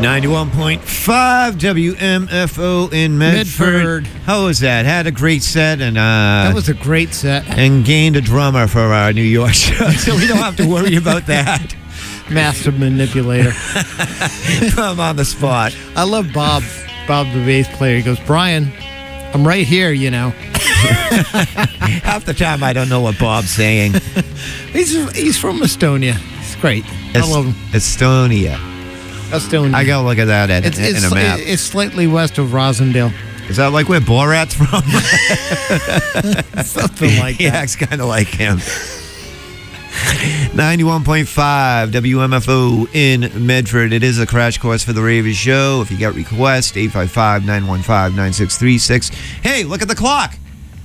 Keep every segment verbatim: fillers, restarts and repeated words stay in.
ninety-one point five W M F O in Medford. Medford. How was that? Had a great set and uh, That was a great set. and gained a drummer for our New York show, so we don't have to worry about that. Master manipulator. I'm on the spot. I love Bob. Bob, the bass player. He goes, Brian, I'm right here, you know. Half the time I don't know what Bob's saying. He's he's from Estonia. It's great. I Es- love him. Estonia. Estonia. I gotta look at that at, It's, in it's, a map. it's slightly west of Rosendale. Is that like where Borat's from? Something like Yeah, that. it's kind of like him. ninety-one point five W M F O in Medford. It is a crash course for the Ravers show. If you got requests, eight five five, nine one five, nine six three six. Hey, look at the clock.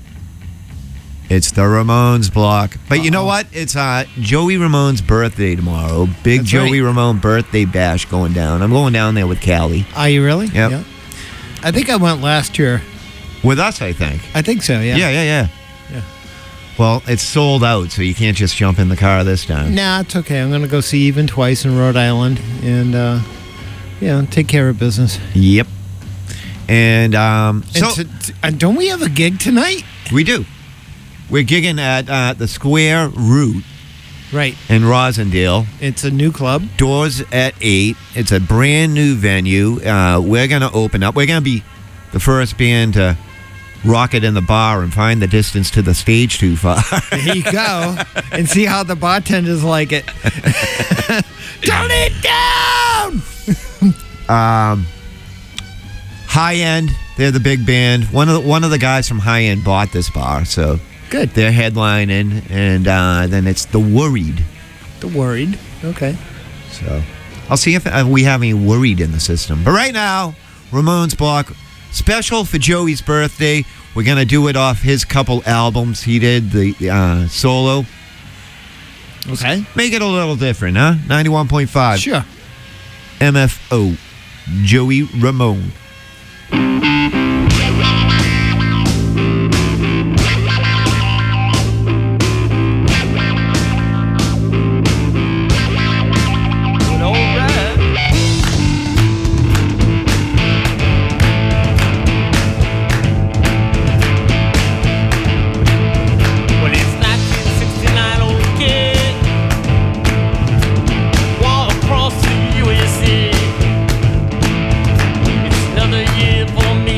It's the Ramones block. But Uh-oh. You know what? It's uh, Joey Ramone's birthday tomorrow. Big That's Joey right. Ramone birthday bash going down. I'm going down there with Callie. Are you really? Yep. Yeah. I think I went last year. With us, I think. I think so, yeah. Yeah, yeah, yeah. Yeah. Well, it's sold out, so you can't just jump in the car this time. Nah, it's okay. I'm going to go see Even twice in Rhode Island and, uh, yeah, take care of business. Yep. And um, And so t- t- uh, don't we have a gig tonight? we do. We're gigging at uh, the Square Root Right. in Rosendale. It's a new club. Doors at eight. It's a brand new venue. Uh, we're going to open up. We're going to be the first band to rock it in the bar and find the distance to the stage too far. There you go. And see how the bartenders like it. Turn it down! um, High End, they're the big band. One of the, one of the guys from High End bought this bar, so Good. they're headlining. And uh, then it's The Worried. The Worried. Okay. So I'll see if uh, we have any Worried in the system. But right now, Ramones block special for Joey's birthday. We're gonna do it off his couple albums he did, the uh, solo. Okay. Make it a little different, huh? ninety-one point five Sure. M F O, Joey Ramone. For me.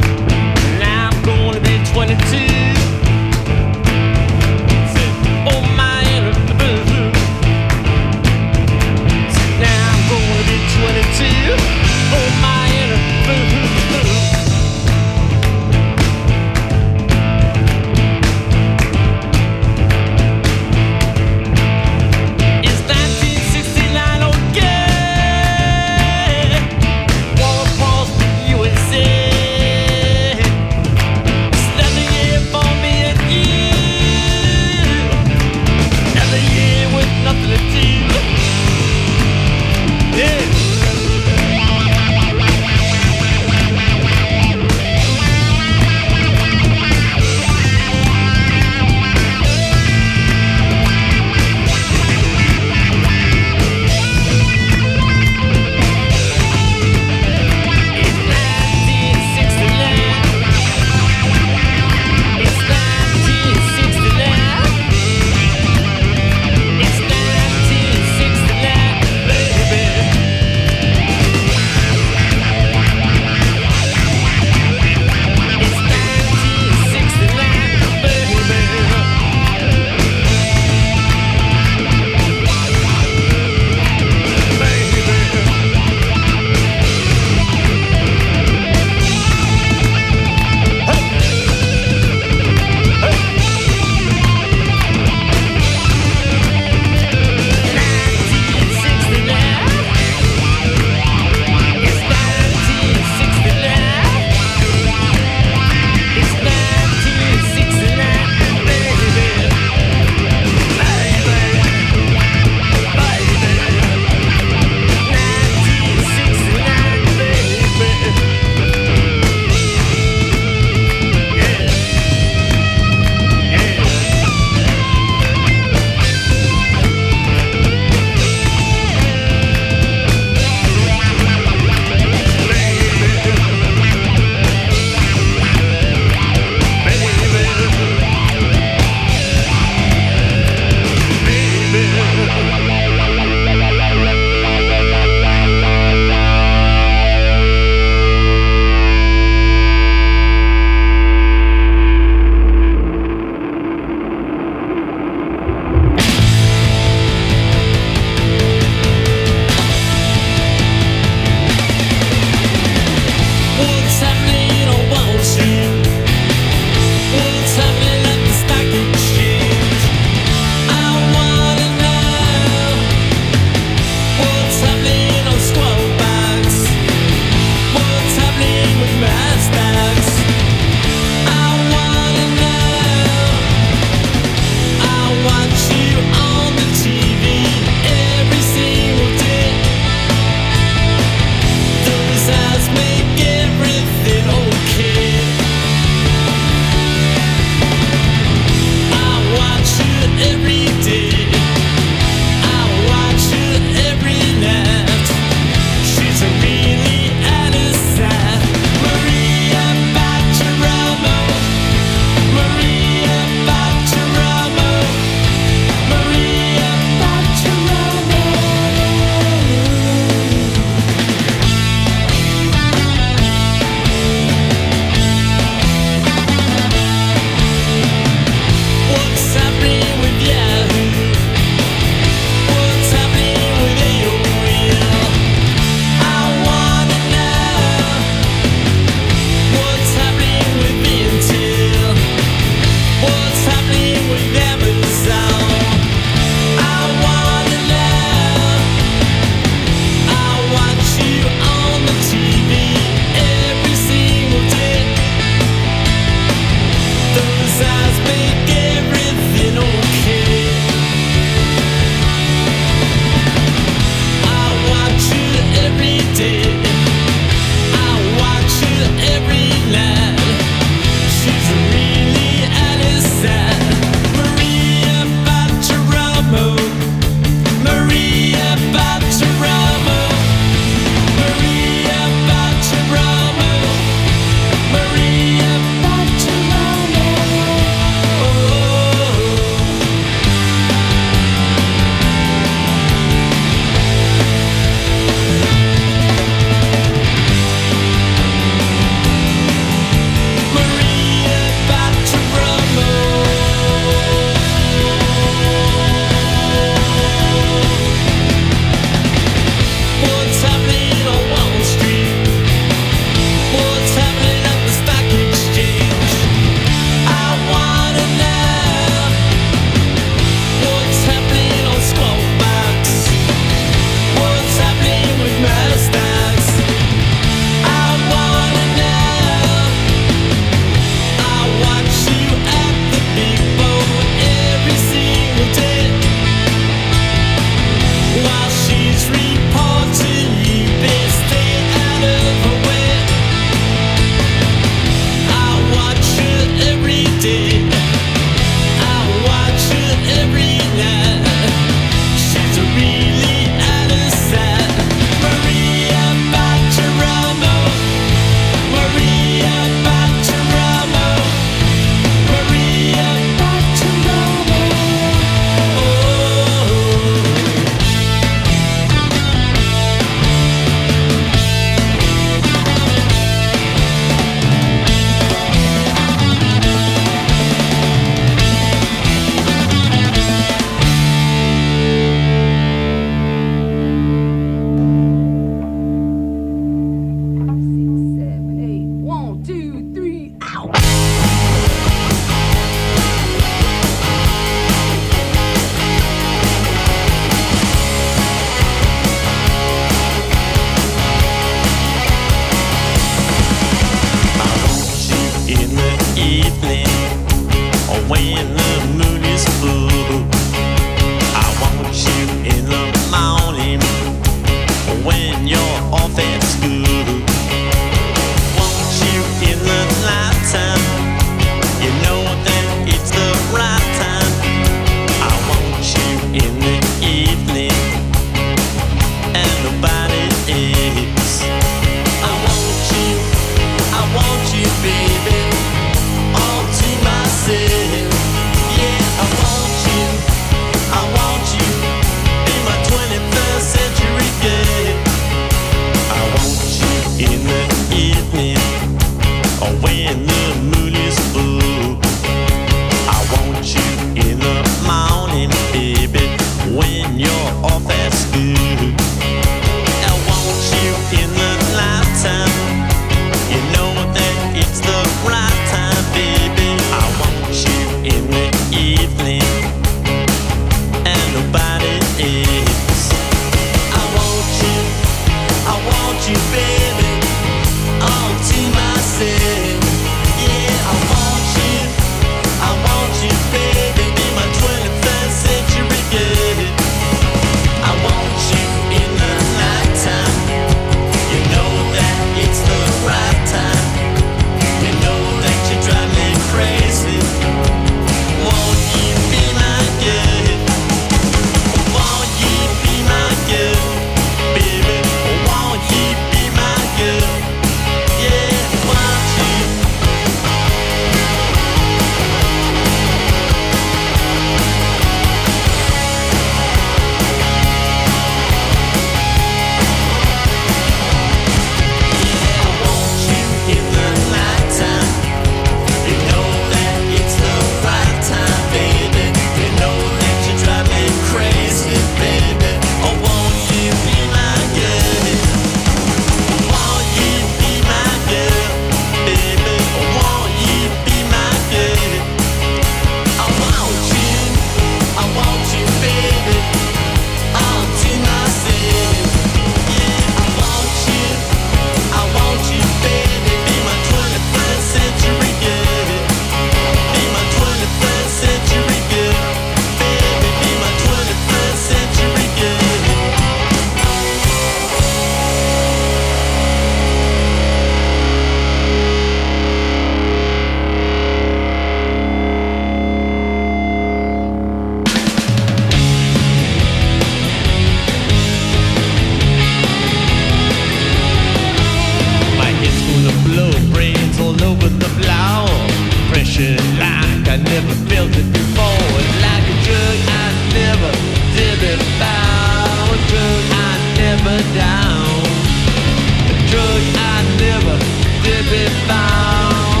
I never felt it before. Like a drug I never did before. A drug I never down. A drug I never did before.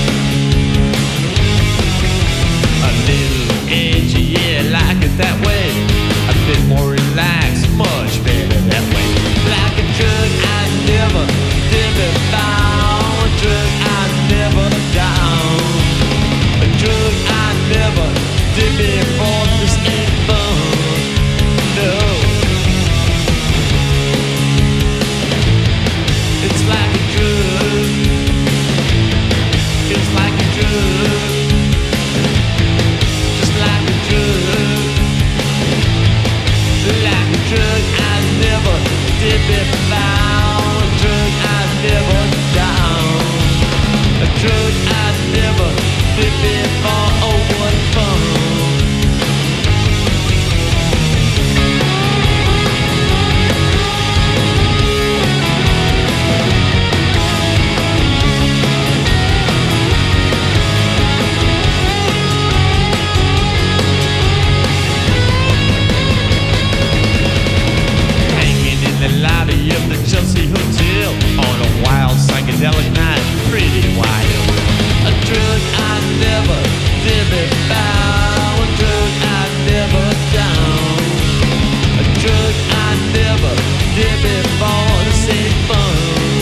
A little edgy, yeah, like it that way. A bit more relaxed, much better that way. Like a drug I never did before. A drug I never down. A drug I never did before. This ain't fun, no. It's like a drug. It's like a drug. Just like a drug. Like a drug I never did before. A drug I never down. A drug I never did before. Oh, what fun. Hanging in the lobby of the Chelsea Hotel on a wild psychedelic night, pretty wild. A drug I never did before. A drug I never down. A drug I never did before. This ain't fun.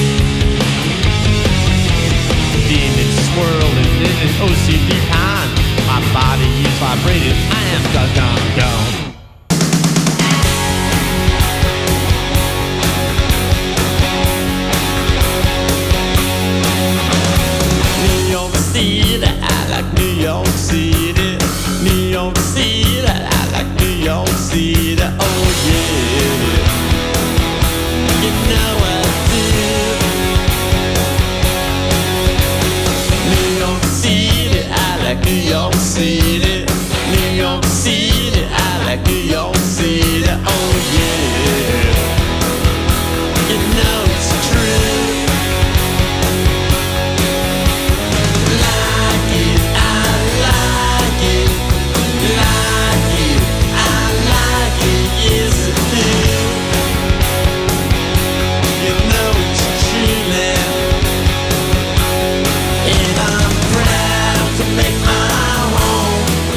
Demons swirling in an O C D pond. My body is vibrating. I am gone, gone, gone. New York City, I like New York City. New York City, I like New York City. Oh yeah, you know I do. New York City, I like New York City. New York City, I like New York City. Oh yeah, you know it's true. Like it, I like it. Like it, I like it. Yes, I do. You know it's true now. And I'm proud to make my home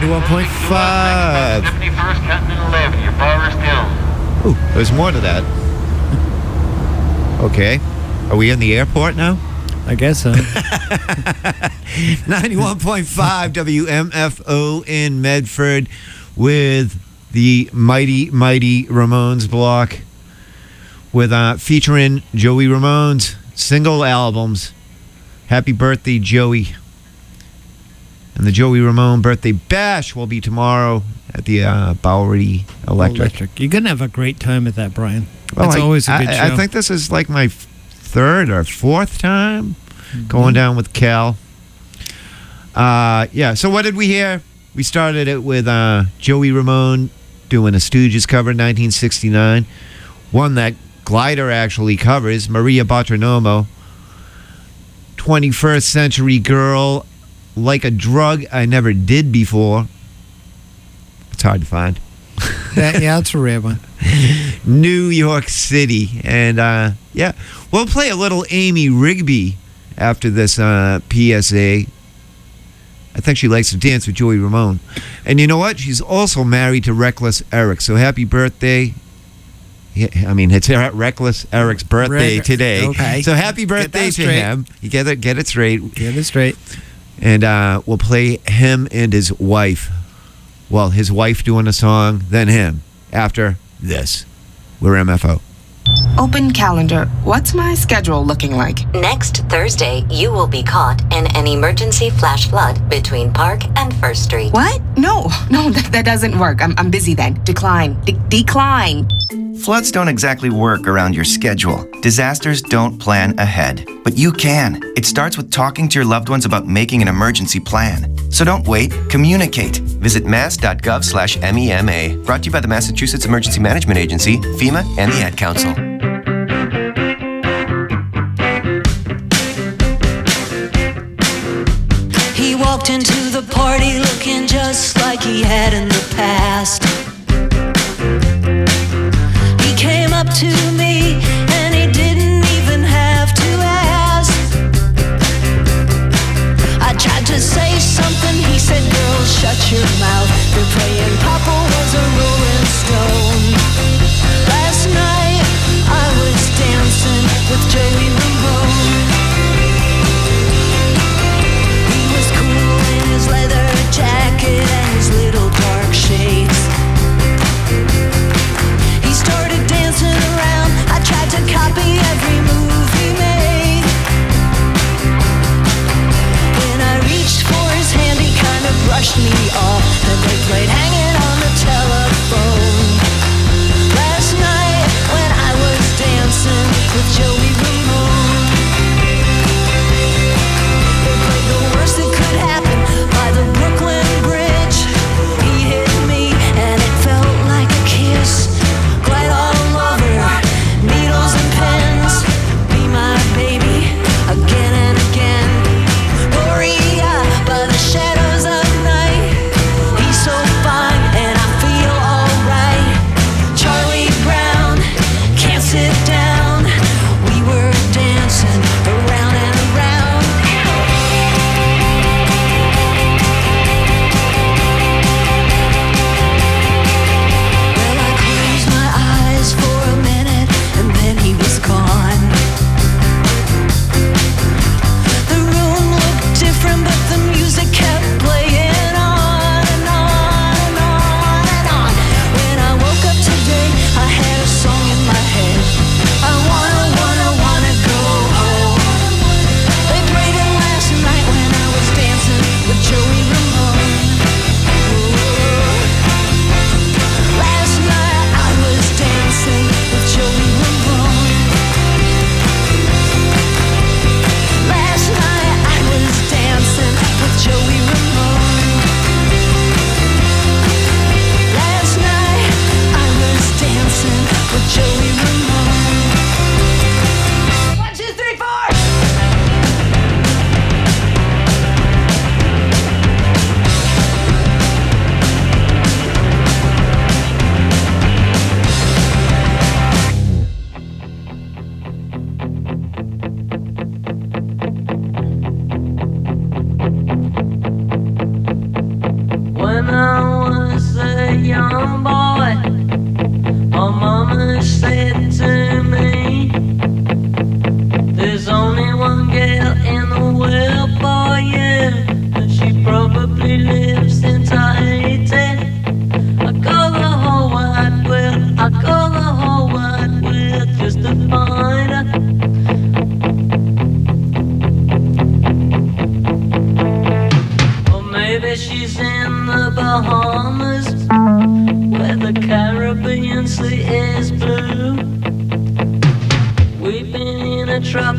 ninety-one point five. fifty-first, cutting to the left. Your Forest Hill. Ooh, there's more to that. Okay. Are we in the airport now? I guess so. ninety-one point five W M F O in Medford with the mighty, mighty Ramones block with uh, featuring Joey Ramone's single albums. Happy birthday, Joey. And the Joey Ramone birthday bash will be tomorrow at the uh, Bowery Electric. Electric. You're going to have a great time at that, Brian. Well, it's I, always a good I, show. I think this is like my third or fourth time Mm-hmm. going down with Cal. Uh, yeah, so what did we hear? We started it with uh, Joey Ramone doing a Stooges cover in nineteen sixty-nine. One that Glider actually covers, Maria Bartiromo. twenty-first Century Girl, Like a Drug I Never Did Before. It's hard to find. That, yeah, that's a rare one. New York City. And uh, yeah, we'll play a little Amy Rigby after this uh, P S A. I think she likes to dance with Joey Ramone. And you know what? She's also married to Reckless Eric. So happy birthday. Yeah, I mean, it's Reckless Eric's birthday Reg- today. okay. So happy birthday to straight. him. You get it, get it straight. Get it straight. And uh, we'll play him and his wife. Well, his wife doing a song, then him. After this. We're M F O. Open calendar. What's my schedule looking like? Next Thursday, you will be caught in an emergency flash flood between Park and First Street. What? No, no, that, that doesn't work. I'm, I'm busy then. Decline. De- decline. Floods don't exactly work around your schedule. Disasters don't plan ahead. But you can. It starts with talking to your loved ones about making an emergency plan. So don't wait. Communicate. Visit mass.gov slash MEMA. Brought to you by the Massachusetts Emergency Management Agency, FEMA, and the Ad Council. He walked into the party looking just like he had in the past. He came up to me and he didn't even have to ask. I tried to say something, he said, girl, shut your mouth. You're playing Papa Was a Rolling Stone. Last night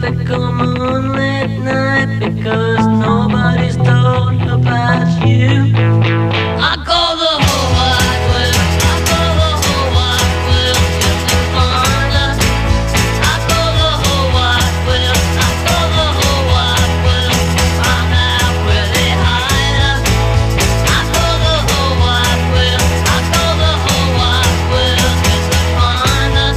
tropical moonlit night because nobody's told about you. I call the whole wide world. I call the whole wide world just to find us. I call the whole wide world. I call the whole wide world to find out where they hide us. I call the whole wide world. I call the whole wide world just to find us.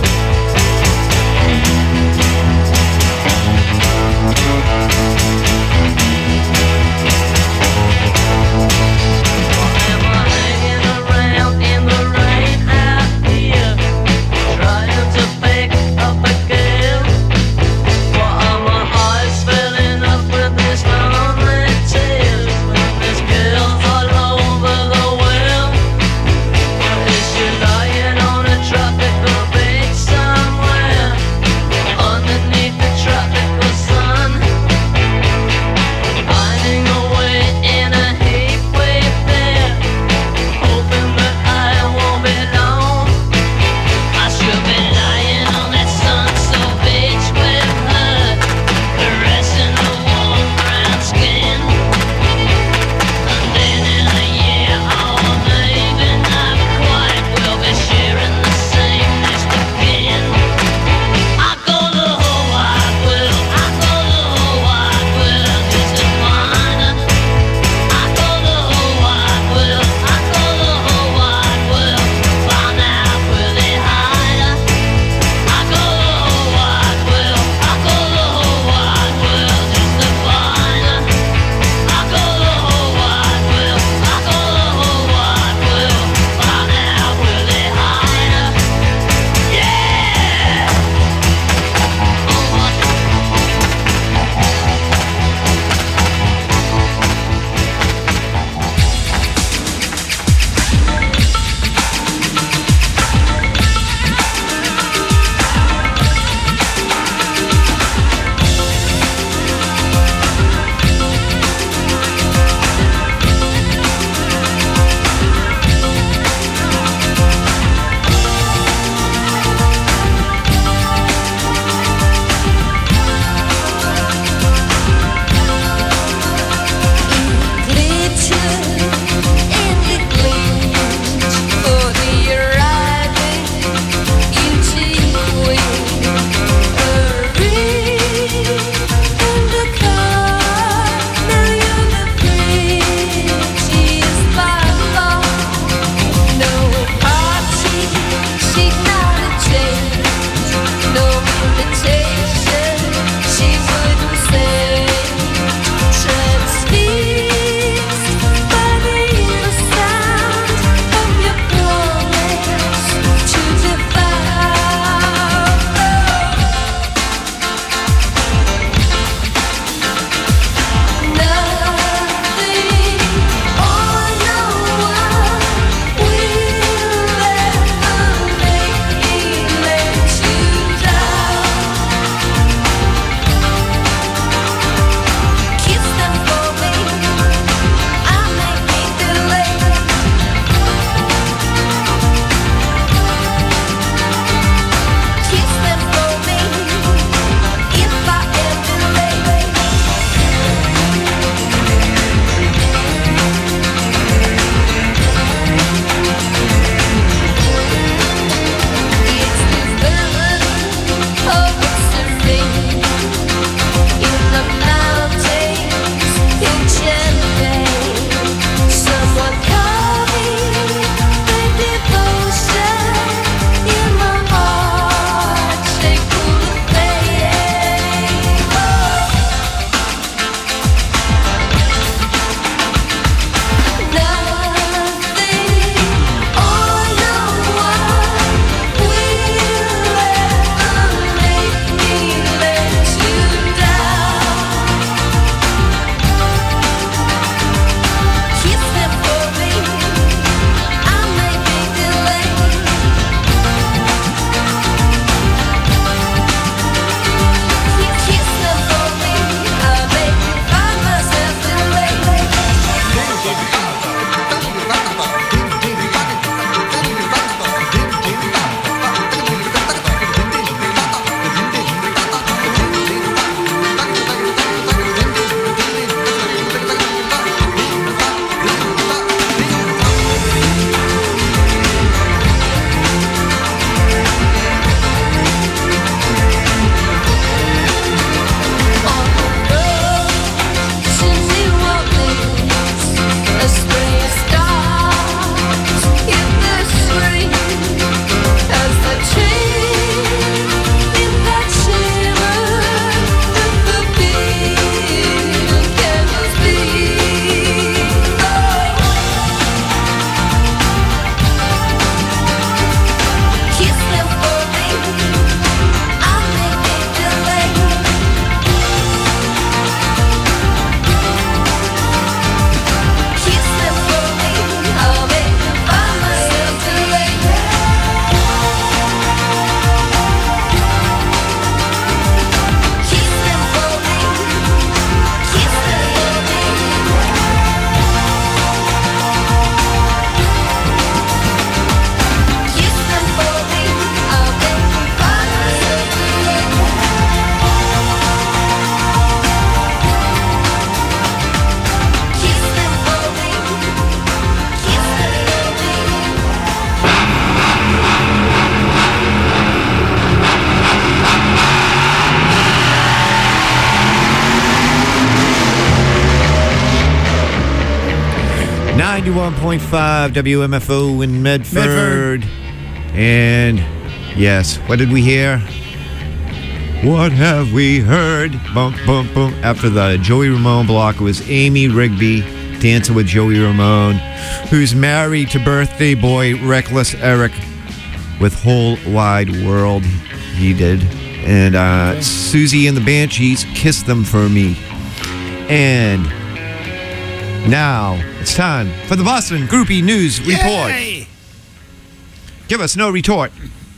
ninety-one point five W M F O in Medford. Medford. And yes, what did we hear? What have we heard? Bump, bump, bump. After the Joey Ramone block, it was Amy Rigby dancing with Joey Ramone, who's married to birthday boy Reckless Eric with Whole Wide World. He did. And uh, Susie and the Banshees, Kiss Them For Me. And now it's time for the Boston Groupie News Report. Yay! Give us no retort.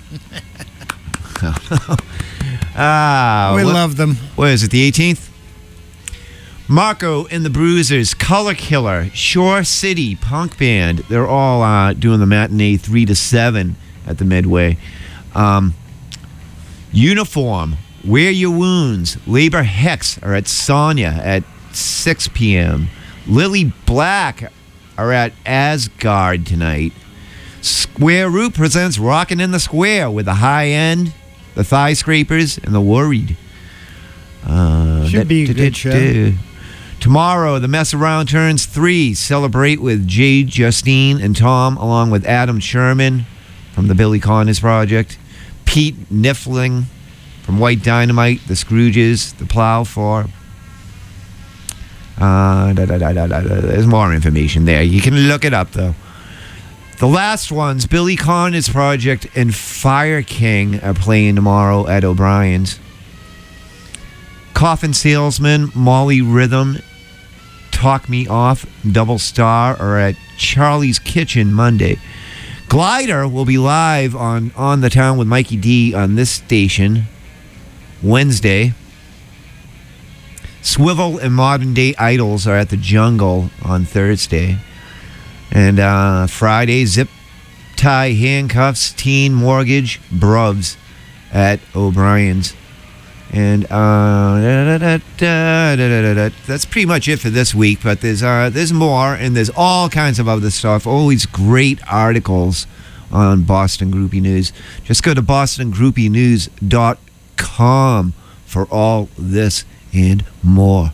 ah, We what- love them. What is it, the eighteenth? Marco and the Bruisers, Color Killer, Shore City Punk Band. They're all uh, doing the matinee three to seven at the Midway. Um, Uniform, Wear Your Wounds, Labor Hex are at Sonya at six p.m. Lily Black are at Asgard tonight. Square Root presents Rockin' in the Square with the High End, the Thigh Scrapers, and the Worried. Uh, Should be a good show. Tomorrow, the Mess Around turns three. Celebrate with Jade Justine and Tom, along with Adam Sherman from the Billy Connors Project, Pete Niffling from White Dynamite, the Scrooges, the Plow For. Uh, da, da, da, da, da, da. There's more information there. You can look it up, though. The last ones, Billy Connors Project and Fire King are playing tomorrow at O'Brien's. Coffin Salesman, Molly Rhythm, Talk Me Off, Double Star are at Charlie's Kitchen Monday. Glider will be live on On the Town with Mikey D on this station Wednesday. Swivel and Modern Day Idols are at the Jungle on Thursday. And uh, Friday, Zip Tie Handcuffs, Teen Mortgage, Bruvs at O'Brien's. And uh, da, da, da, da, da, da, da. That's pretty much it for this week. But there's uh, there's more, and there's all kinds of other stuff. Always great articles on Boston Groupie News. Just go to boston groupie news dot com for all this and more.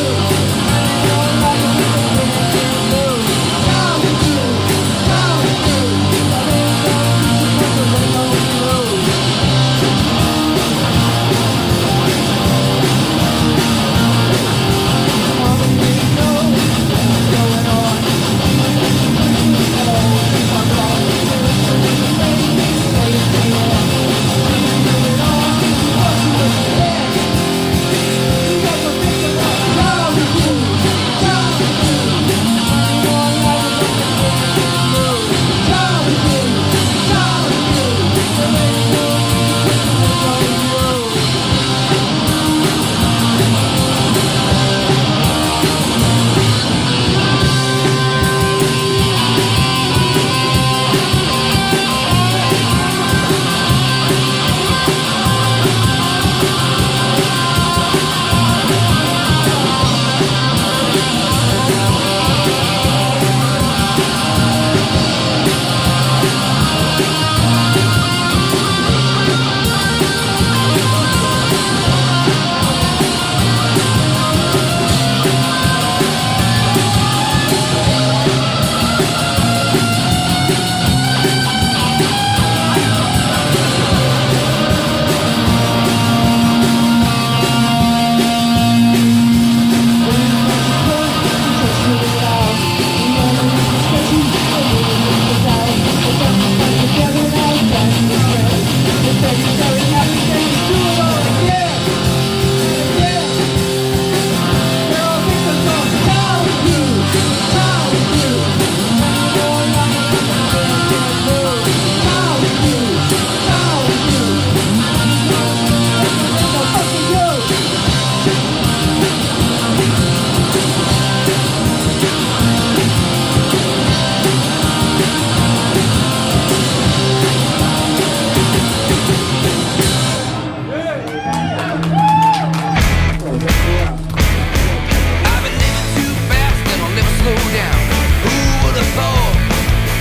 Come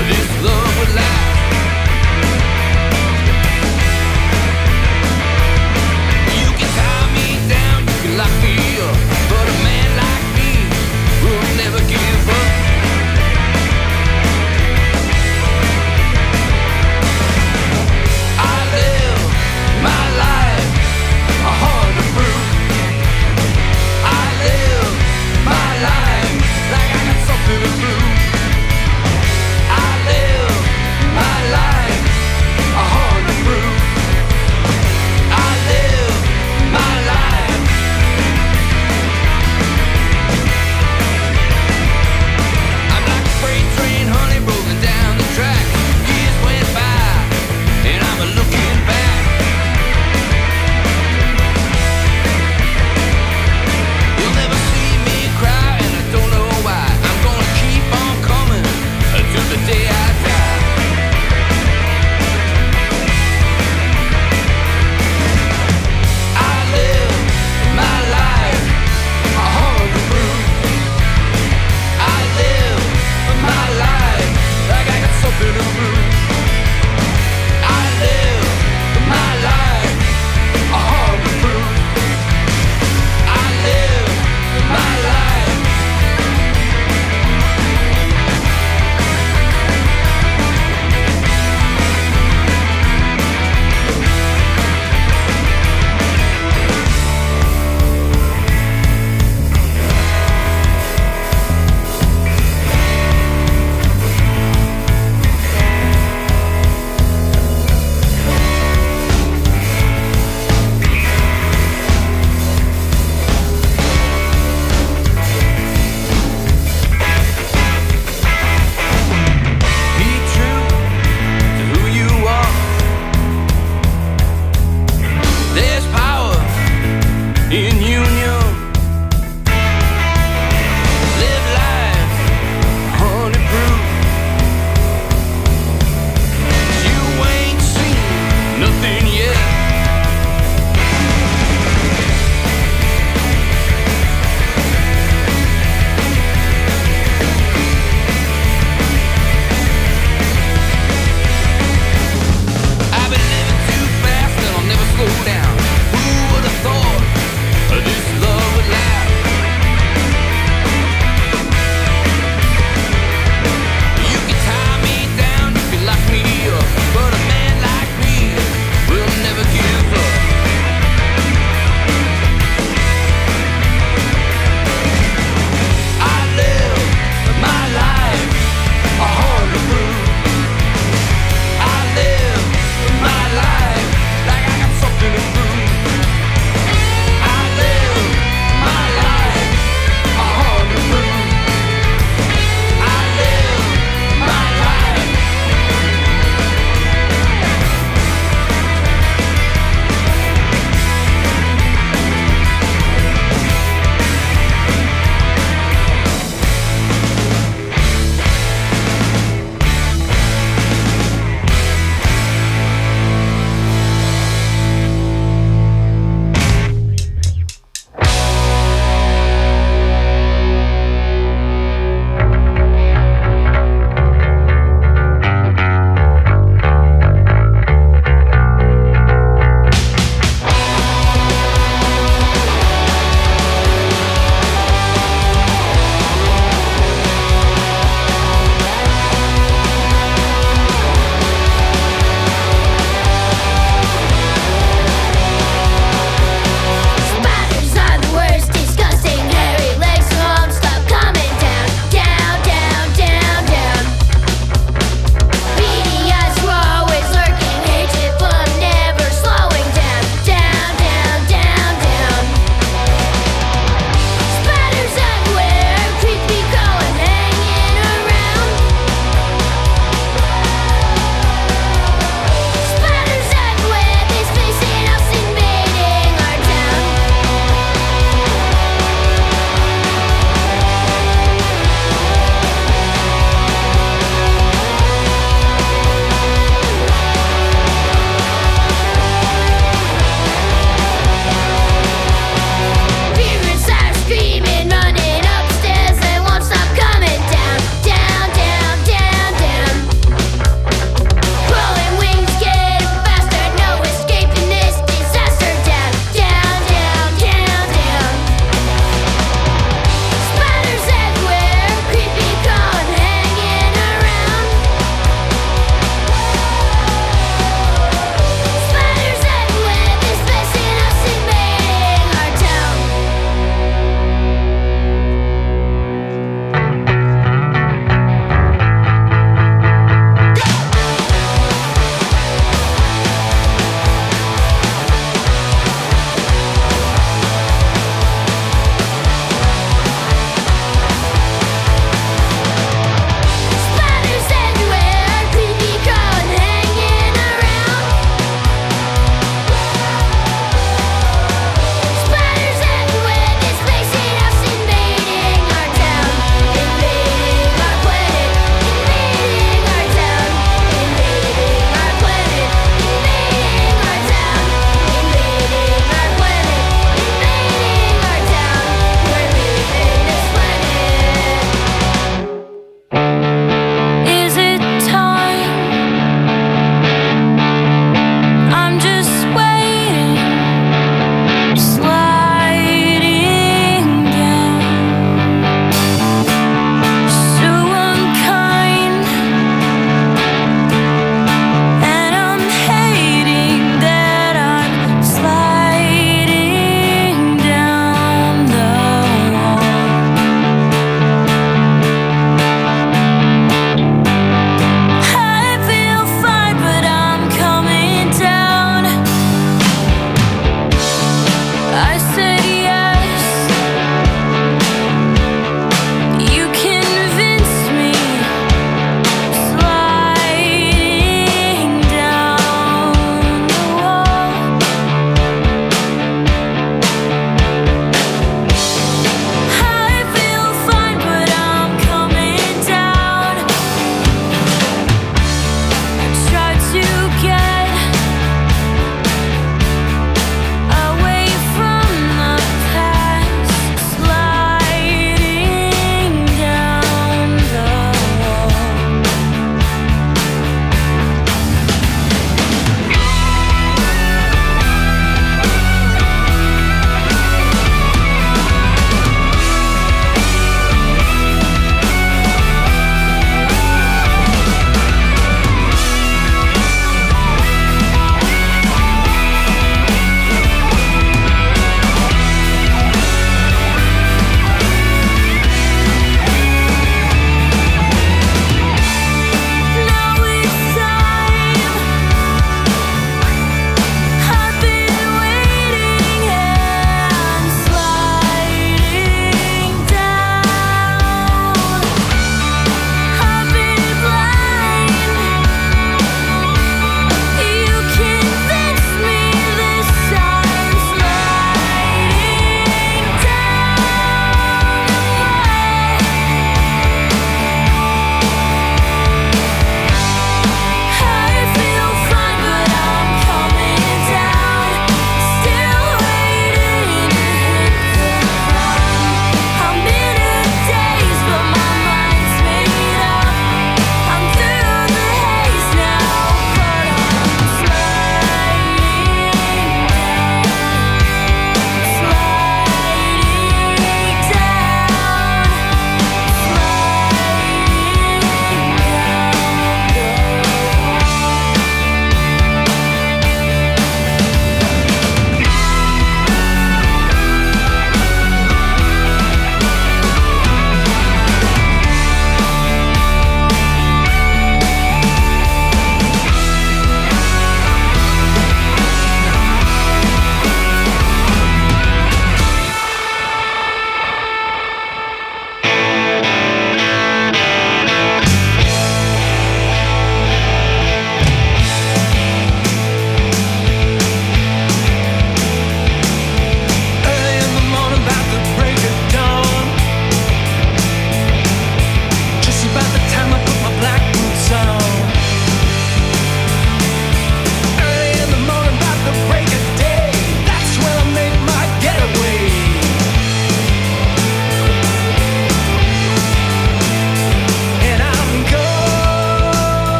this love will last. You can tie me down, you can lock me up, but a man like me will never give up. I live my life a hundred proof. I live my life like I got something to prove. I live my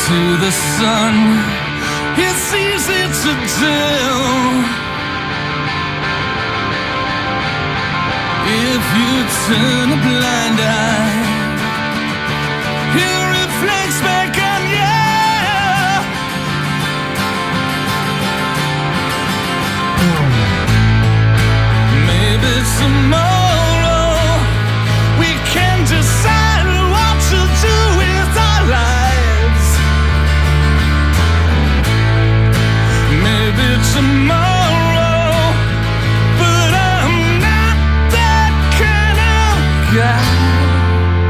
to the sun. It's easy to do if you turn a blind eye. It reflects back on you. Maybe tomorrow we can decide what to do with our lives. Maybe tomorrow, but I'm not that kind of guy.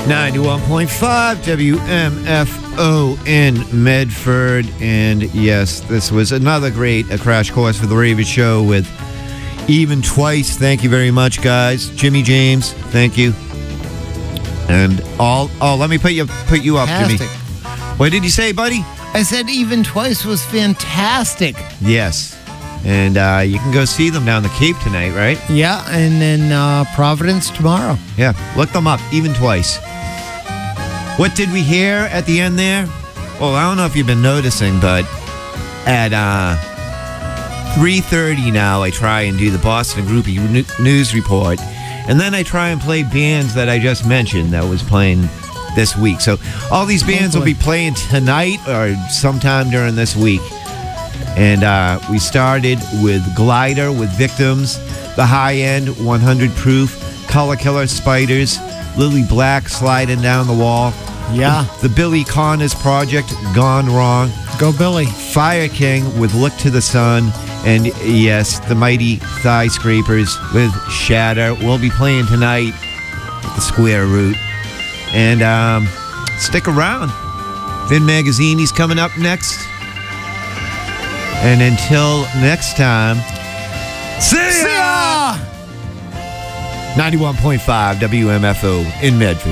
ninety-one point five W M F O in Medford. And yes, this was another great a Crash Course for the Ravers show with Even Twice. Thank you very much, guys. Jimmy James, thank you. And all, oh, let me put you put you up, Jimmy. Fantastic. What did you say, buddy? I said Even Twice was fantastic. Yes. And uh, you can go see them down the Cape tonight, right? Yeah, and then uh, Providence tomorrow. Yeah, look them up, Even Twice. What did we hear at the end there? Well, I don't know if you've been noticing, but at uh, three thirty now, I try and do the Boston Groupie n- News Report. And then I try and play bands that I just mentioned that was playing this week. So all these bands Hopefully. will be playing tonight or sometime during this week. And uh, we started with Glider with Victims, The High End, one hundred Proof, Color Killer Spiders, Lily Black, Sliding Down the Wall. Yeah. The, the Billy Connors Project, Gone Wrong. Go Billy. Fire King with Look to the Sun. And yes, the Mighty Thigh Scrapers with Shatter. We'll be playing tonight at the Square Root. And um, stick around. Vin Magazzini's coming up next. And until next time, see ya! See ya! ninety-one point five W M F O in Medford.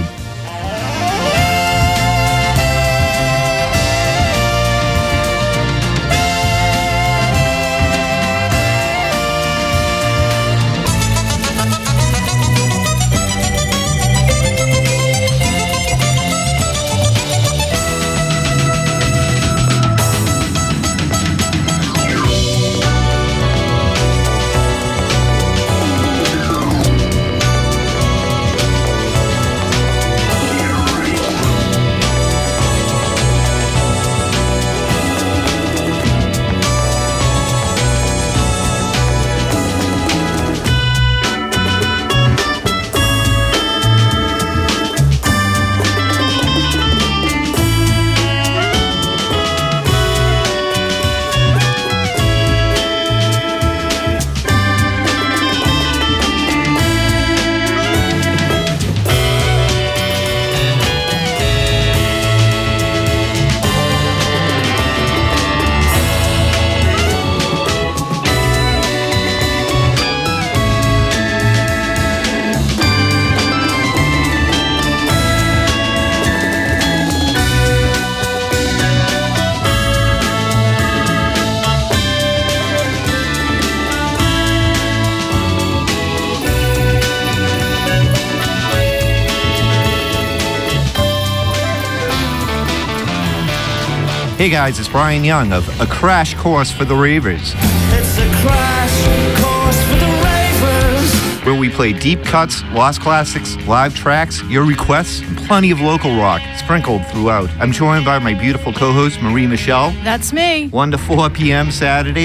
Hey guys, it's Brian Young of A Crash Course for the Ravers. It's a crash course for the Ravers. Where we play deep cuts, lost classics, live tracks, your requests, and plenty of local rock sprinkled throughout. I'm joined by my beautiful co-host, Marie Michelle. That's me. one to four p.m. Saturday.